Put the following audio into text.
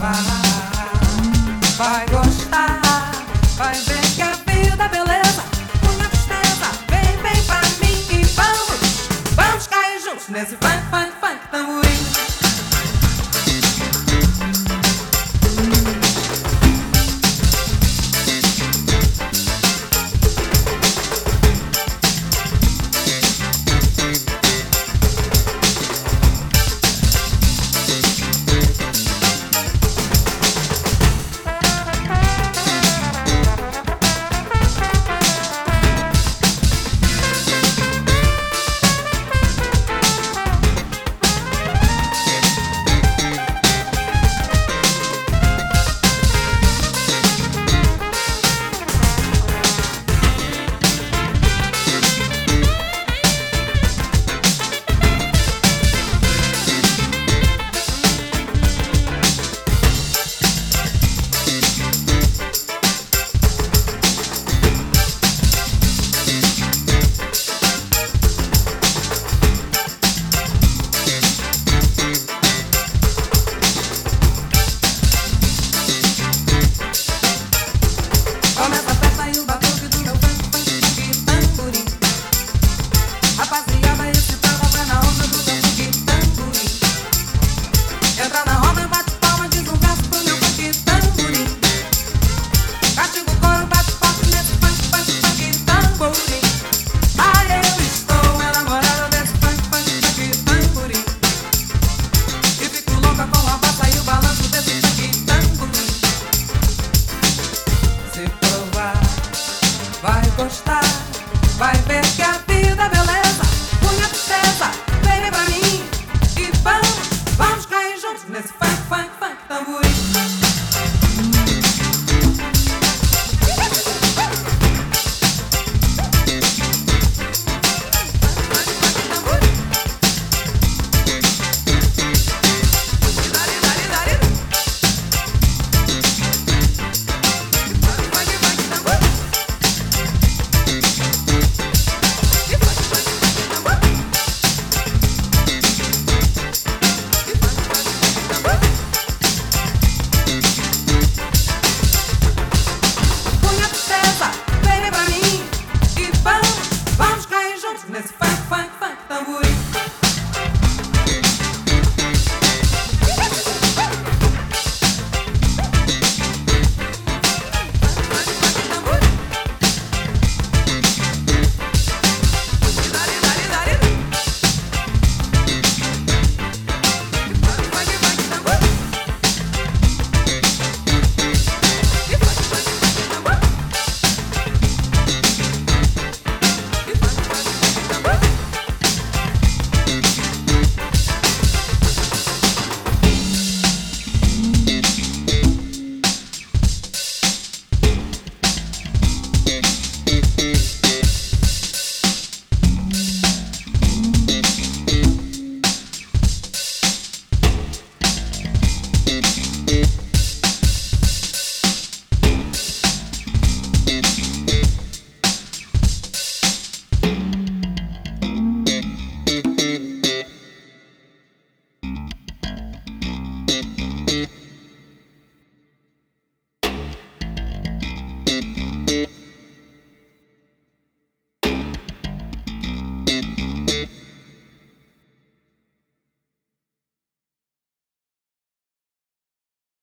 Vai gostar, vai ver que a vida é beleza. Punha tristeza, vem pra mim e vamos cair juntos nesse funk, tamborim. Começa a festa e o batuque do meu funk, tamborim. Rapaziada excitada vai na onda do funk, tamborim. Entra na roda, bate palma, diz um verso pro meu funk, tamborim. Castiga o coro, bate palma nesse funk, tamborim. Ah, eu estou enamorada desse funk, tamborim. E fico louca com a bata e o balanço desse funk, tamborim. Se provar, vai gostar, vai ver que a vida é beleza. Punha tristeza, vem pra mim e vamos cair juntos nesse funk, tamborim.